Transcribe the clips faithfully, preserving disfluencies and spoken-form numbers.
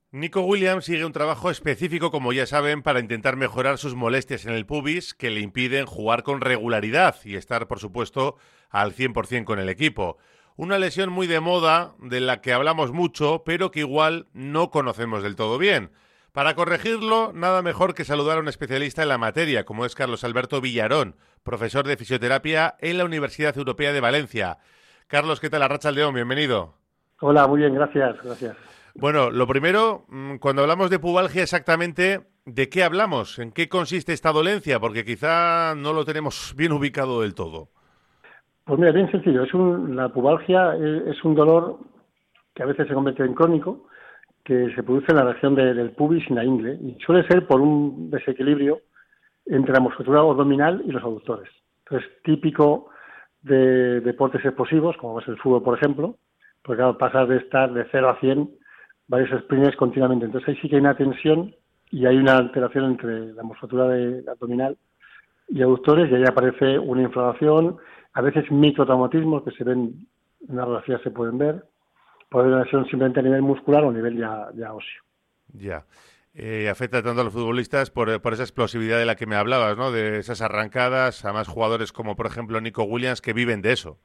Nico Williams sigue un trabajo específico, como ya saben, para intentar mejorar sus molestias en el pubis que le impiden jugar con regularidad y estar, por supuesto, al cien por ciento con el equipo. Una lesión muy de moda, de la que hablamos mucho, pero que igual no conocemos del todo bien. Para corregirlo, nada mejor que saludar a un especialista en la materia, como es Carlos Alberto Villarón, profesor de fisioterapia en la Universidad Europea de Valencia. Carlos, ¿qué tal? Arratsaldeon, bienvenido. Hola, muy bien, gracias, gracias. Bueno, lo primero, cuando hablamos de pubalgia exactamente, ¿de qué hablamos? ¿En qué consiste esta dolencia? Porque quizá no lo tenemos bien ubicado del todo. Pues mira, bien sencillo. Es un, la pubalgia es, es un dolor que a veces se convierte en crónico, que se produce en la región de, del pubis y la ingle, y suele ser por un desequilibrio entre la musculatura abdominal y los aductores. Entonces, típico de deportes explosivos, como es el fútbol, por ejemplo, porque claro, pasas de estar de cero a cien varios sprints continuamente. Entonces ahí sí que hay una tensión y hay una alteración entre la musculatura de, abdominal y aductores, y ahí aparece una inflamación, a veces microtraumatismos que se ven en las radiografías, se pueden ver, puede haber una lesión simplemente a nivel muscular o a nivel ya, ya óseo. Ya. Eh, afecta tanto a los futbolistas por, por esa explosividad de la que me hablabas, ¿no? De esas arrancadas, a más jugadores como, por ejemplo, Nico Williams, que viven de eso.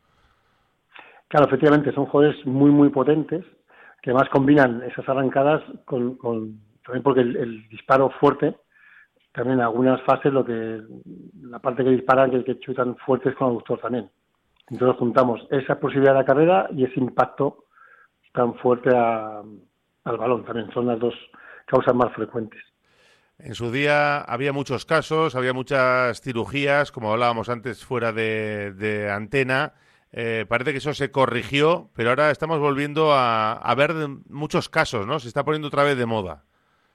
Claro, efectivamente, son jugadores muy, muy potentes, que además combinan esas arrancadas con, con también porque el, el disparo fuerte, también en algunas fases lo que la parte que disparan, que, que chutan fuertes con el aductor también. Entonces juntamos esa posibilidad de la carrera y ese impacto tan fuerte a, al balón también. Son las dos causas más frecuentes. En su día había muchos casos, había muchas cirugías, como hablábamos antes fuera de, de antena. Eh, parece que eso se corrigió, pero ahora estamos volviendo a, a ver muchos casos, ¿no? Se está poniendo otra vez de moda.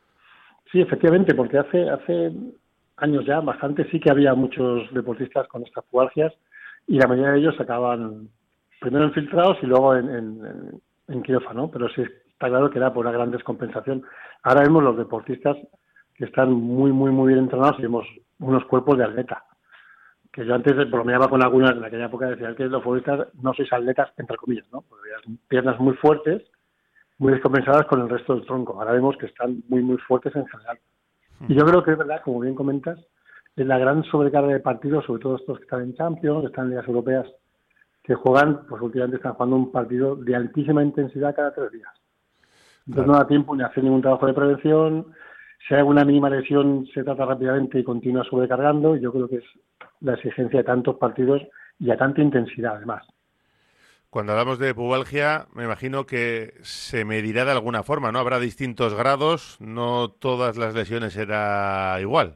Sí, efectivamente, porque hace hace años ya, bastante, sí que había muchos deportistas con estas pubalgias y la mayoría de ellos acababan primero infiltrados y luego en, en, en quirófano, pero sí está claro que era por una gran descompensación. Ahora vemos los deportistas que están muy, muy, muy bien entrenados y vemos unos cuerpos de atleta. Que yo antes bromeaba con algunas, en aquella época decía que los futbolistas no sois atletas, entre comillas, ¿no? Porque veías piernas muy fuertes, muy descompensadas con el resto del tronco. Ahora vemos que están muy, muy fuertes en general. Y yo creo que es verdad, como bien comentas, es la gran sobrecarga de partidos, sobre todo estos que están en Champions, que están en ligas europeas, que juegan, pues últimamente están jugando un partido de altísima intensidad cada tres días. Entonces no Claro. da tiempo ni a hacer ningún trabajo de prevención. Si hay alguna mínima lesión, se trata rápidamente y continúa sobrecargando. Y yo creo que es la exigencia de tantos partidos y a tanta intensidad, además. Cuando hablamos de pubalgia, me imagino que se medirá de alguna forma, ¿no? Habrá distintos grados, no todas las lesiones será igual.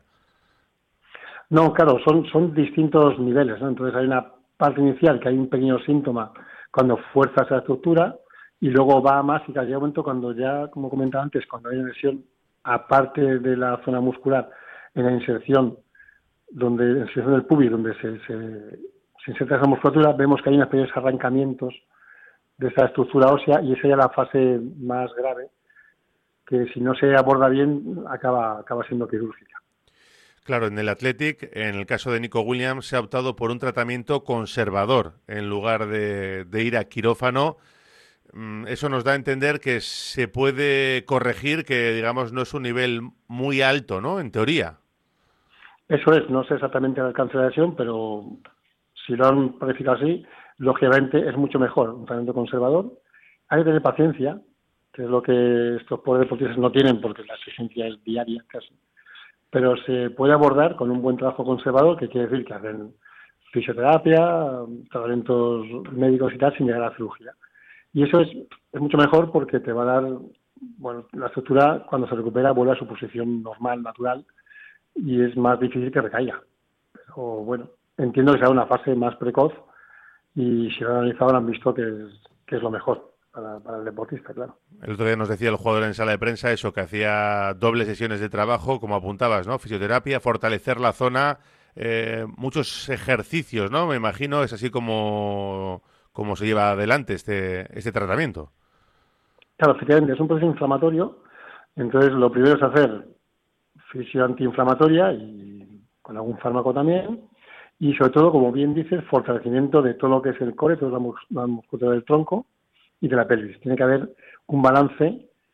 No, claro, son, son distintos niveles, ¿no? Entonces hay una parte inicial que hay un pequeño síntoma cuando fuerzas la estructura y luego va a más y casi llega un momento cuando ya, como comentaba antes, cuando hay una lesión aparte de la zona muscular en la inserción, donde en la inserción del pubis, donde se, se, se inserta esa musculatura, vemos que hay unos pequeños arrancamientos de esa estructura ósea y esa ya es la fase más grave, que si no se aborda bien acaba, acaba siendo quirúrgica. Claro, en el Athletic, en el caso de Nico Williams, se ha optado por un tratamiento conservador en lugar de, de ir a quirófano. Eso nos da a entender que se puede corregir, que digamos no es un nivel muy alto, ¿no? En teoría. Eso es, no sé exactamente el alcance de la lesión, pero si lo han planificado así, lógicamente es mucho mejor un tratamiento conservador. Hay que tener paciencia, que es lo que estos pobres deportistas no tienen porque la exigencia es diaria casi. Pero se puede abordar con un buen trabajo conservador, que quiere decir que hacen fisioterapia, tratamientos médicos y tal, sin llegar a la cirugía. Y eso es, es mucho mejor porque te va a dar, bueno, la estructura cuando se recupera vuelve a su posición normal, natural, y es más difícil que recaiga. Pero bueno, entiendo que será una fase más precoz y si lo han analizado lo han visto que es, que es lo mejor para, para el deportista, claro. El otro día nos decía el jugador en sala de prensa eso, que hacía dobles sesiones de trabajo, como apuntabas, ¿no? Fisioterapia, fortalecer la zona, eh, muchos ejercicios, ¿no? Me imagino, es así como, como se lleva adelante este, este tratamiento. Claro, efectivamente, es un proceso inflamatorio, entonces lo primero es hacer fisio antiinflamatoria y con algún fármaco también, y sobre todo, como bien dices, fortalecimiento de todo lo que es el core, toda la, mus la musculatura del tronco y de la pelvis. Tiene que haber un balance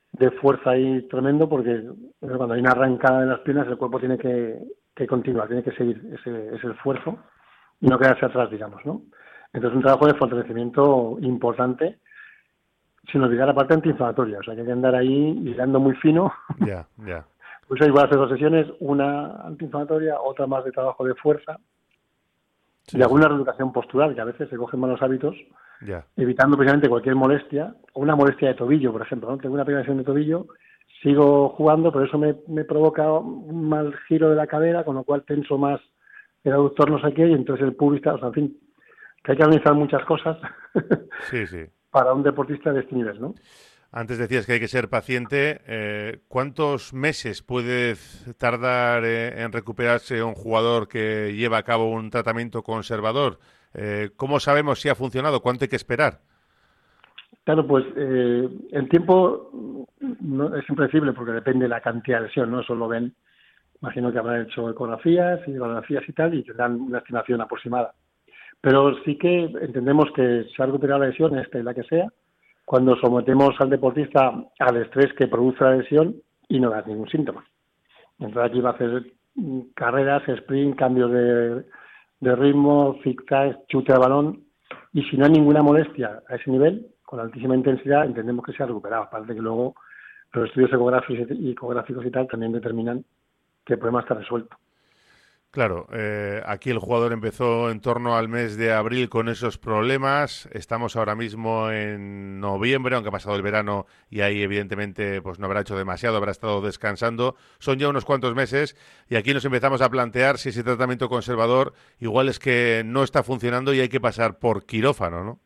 de fuerza ahí tremendo, porque cuando hay una arrancada de las piernas el cuerpo tiene que, que continuar, tiene que seguir ese, ese esfuerzo y no quedarse atrás, digamos, ¿no? Entonces un trabajo de fortalecimiento importante, sin olvidar la parte antiinflamatoria, o sea que hay que andar ahí hilando muy fino. Ya, yeah, ya. Yeah. Pues ahí voy a hacer dos sesiones, una antiinflamatoria, otra más de trabajo de fuerza, sí, y alguna sí. reeducación postural, que a veces se cogen malos hábitos, yeah. evitando precisamente cualquier molestia, o una molestia de tobillo, por ejemplo, ¿no? Tengo una pequeña lesión de tobillo, sigo jugando, pero eso me, me provoca un mal giro de la cadera, con lo cual tenso más el aductor no sé qué, y entonces el pubis, o sea, en fin, que hay que analizar muchas cosas sí, sí. para un deportista de este nivel, ¿no? Antes decías que hay que ser paciente. Eh, ¿Cuántos meses puede tardar eh, en recuperarse un jugador que lleva a cabo un tratamiento conservador? Eh, ¿Cómo sabemos si ha funcionado? ¿Cuánto hay que esperar? Claro, pues eh, el tiempo no es impredecible porque depende de la cantidad de lesión, ¿no? Eso lo ven, imagino que habrán hecho ecografías y radiografías y tal, y tendrán una estimación aproximada. Pero sí que entendemos que se ha recuperado la lesión, esta y la que sea, cuando sometemos al deportista al estrés que produce la lesión y no da ningún síntoma. Entonces aquí va a hacer carreras, sprint, cambios de, de ritmo, zig-zag, chute de balón, y si no hay ninguna molestia a ese nivel, con altísima intensidad, entendemos que se ha recuperado. Aparte que luego los estudios ecográficos y, ecográficos y tal también determinan que el problema está resuelto. Claro, eh, aquí el jugador empezó en torno al mes de abril con esos problemas. Estamos ahora mismo en noviembre, aunque ha pasado el verano y ahí evidentemente pues no habrá hecho demasiado, habrá estado descansando. Son ya unos cuantos meses y aquí nos empezamos a plantear si ese tratamiento conservador igual es que no está funcionando y hay que pasar por quirófano, ¿no?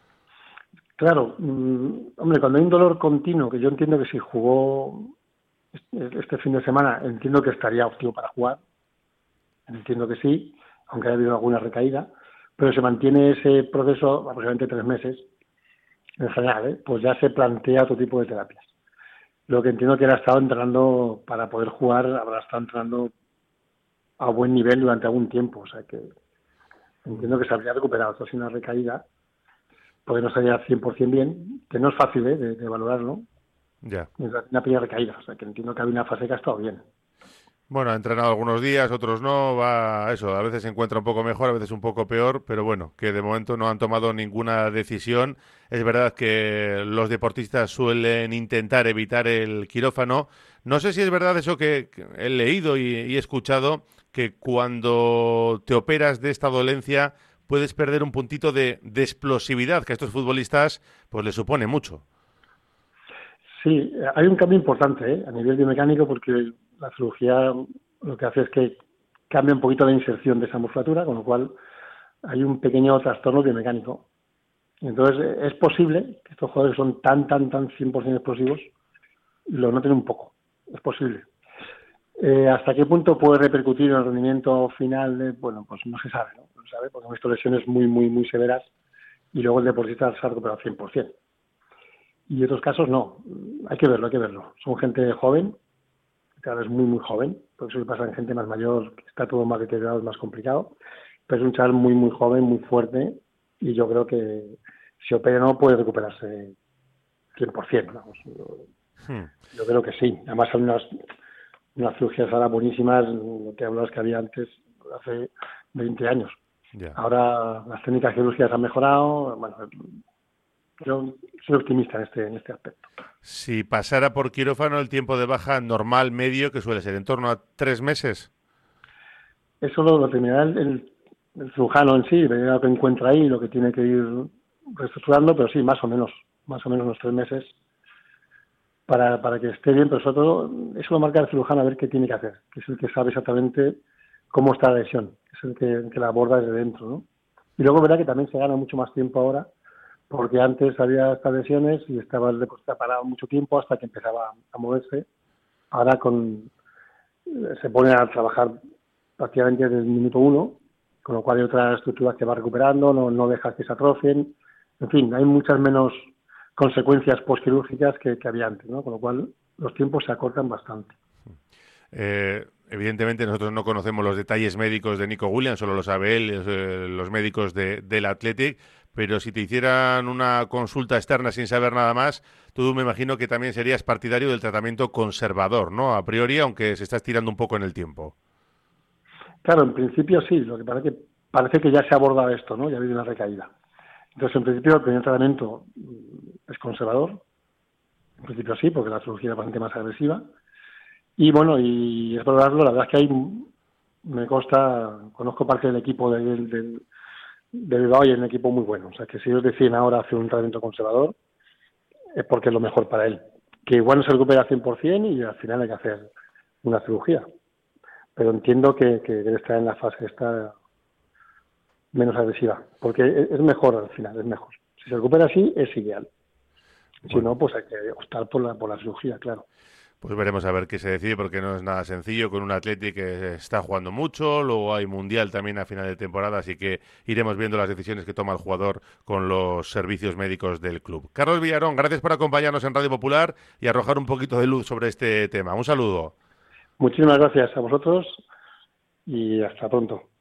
Claro, mmm, hombre, cuando hay un dolor continuo, que yo entiendo que si jugó este fin de semana, entiendo que estaría óptimo para jugar. Entiendo que sí, aunque haya habido alguna recaída, pero se mantiene ese proceso aproximadamente tres meses, en general, ¿eh? Pues ya se plantea otro tipo de terapias. Lo que entiendo que él ha estado entrenando para poder jugar, habrá estado entrenando a buen nivel durante algún tiempo, o sea que entiendo que se habría recuperado. Esto es una recaída, porque no estaría cien por ciento bien, que no es fácil ¿eh? de, de valorarlo. Ya. Es una pequeña recaída, o sea que entiendo que había una fase que ha estado bien. Bueno, ha entrenado algunos días, otros no, va eso, a veces se encuentra un poco mejor, a veces un poco peor, pero bueno, que de momento no han tomado ninguna decisión. Es verdad que los deportistas suelen intentar evitar el quirófano. No sé si es verdad eso que he leído y, y he escuchado, que cuando te operas de esta dolencia puedes perder un puntito de, de explosividad, que a estos futbolistas pues les supone mucho. Sí, hay un cambio importante ¿eh? a nivel biomecánico porque la cirugía lo que hace es que cambia un poquito la inserción de esa musculatura, con lo cual hay un pequeño trastorno biomecánico. Entonces, es posible que estos jugadores son tan, tan, tan cien por ciento explosivos, lo noten un poco. Es posible. Eh, ¿Hasta qué punto puede repercutir en el rendimiento final? De, bueno, pues no se sabe, ¿no? No se sabe porque han visto lesiones muy, muy, muy severas y luego el deportista se ha recuperado cien por ciento. Y en otros casos no. Hay que verlo, hay que verlo. Son gente joven, cada vez muy, muy joven, porque eso le pasa en gente más mayor, que está todo más deteriorado, es más complicado, pero es un chaval muy, muy joven, muy fuerte, y yo creo que si opera no puede recuperarse cien por ciento, vamos. Yo, hmm. yo creo que sí. Además hay unas, unas cirugías ahora buenísimas, lo que hablabas que había antes, hace veinte años. Yeah. Ahora las técnicas quirúrgicas han mejorado, bueno, yo soy optimista en este, en este aspecto. Si pasara por quirófano, el tiempo de baja normal medio, que suele ser en torno a tres meses. Eso lo determinará el, el, el cirujano en sí, verá lo que encuentra ahí, lo que tiene que ir reestructurando, pero sí, más o menos, más o menos unos tres meses para, para que esté bien, pero sobre todo eso lo marca el cirujano a ver qué tiene que hacer, que es el que sabe exactamente cómo está la lesión, que es el que, el que la aborda desde dentro, ¿no? Y luego verá que también se gana mucho más tiempo ahora, porque antes había estas lesiones y estaba el deportista parado mucho tiempo hasta que empezaba a moverse. Ahora con se pone a trabajar prácticamente desde el minuto uno, con lo cual hay otras estructuras que va recuperando, no, no deja que se atrofien. En fin, hay muchas menos consecuencias postquirúrgicas que, que había antes, ¿no? Con lo cual los tiempos se acortan bastante. Eh, evidentemente nosotros no conocemos los detalles médicos de Nico Williams, solo lo sabe él, eh, los médicos de, del Athletic, pero si te hicieran una consulta externa sin saber nada más, tú me imagino que también serías partidario del tratamiento conservador, ¿no? A priori, aunque se está estirando un poco en el tiempo. Claro, en principio sí, lo que pasa es que parece que ya se aborda esto, ¿no? Ya ha habido una recaída. Entonces, en principio, el primer tratamiento es conservador. En principio sí, porque la cirugía es bastante más agresiva. Y bueno, y es valorarlo, la verdad es que hay, me consta, conozco parte del equipo del, del, de Bilbao y es un equipo muy bueno. O sea, que si ellos deciden ahora hacer un tratamiento conservador, es porque es lo mejor para él. Que igual no se recupera al cien por ciento y al final hay que hacer una cirugía. Pero entiendo que, que debe estar en la fase esta menos agresiva, porque es mejor al final, es mejor. Si se recupera así, es ideal. Si Bueno. no, pues hay que optar por la, por la cirugía, claro. Pues veremos a ver qué se decide, porque no es nada sencillo con un Atleti que está jugando mucho, luego hay Mundial también a final de temporada, así que iremos viendo las decisiones que toma el jugador con los servicios médicos del club. Carlos Villarón, gracias por acompañarnos en Radio Popular y arrojar un poquito de luz sobre este tema. Un saludo. Muchísimas gracias a vosotros y hasta pronto.